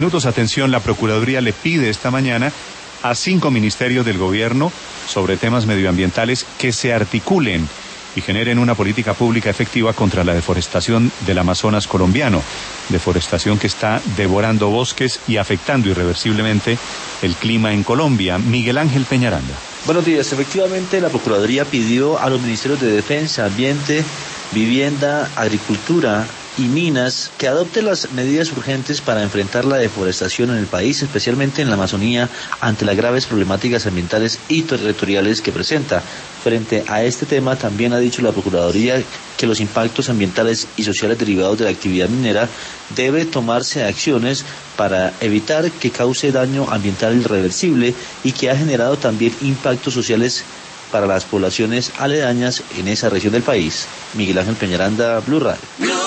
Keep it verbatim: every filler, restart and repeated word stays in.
Minutos, atención, la Procuraduría le pide esta mañana a cinco ministerios del gobierno sobre temas medioambientales que se articulen y generen una política pública efectiva contra la deforestación del Amazonas colombiano, deforestación que está devorando bosques y afectando irreversiblemente el clima en Colombia. Miguel Ángel Peñaranda. Buenos días. Efectivamente, la Procuraduría pidió a los ministerios de Defensa, Ambiente, Vivienda, Agricultura y Minas que adopten las medidas urgentes para enfrentar la deforestación en el país, especialmente en la Amazonía, ante las graves problemáticas ambientales y territoriales que presenta. Frente a este tema, también ha dicho la Procuraduría que los impactos ambientales y sociales derivados de la actividad minera debe tomarse acciones para evitar que cause daño ambiental irreversible y que ha generado también impactos sociales para las poblaciones aledañas en esa región del país. Miguel Ángel Peñaranda, Blue Radio.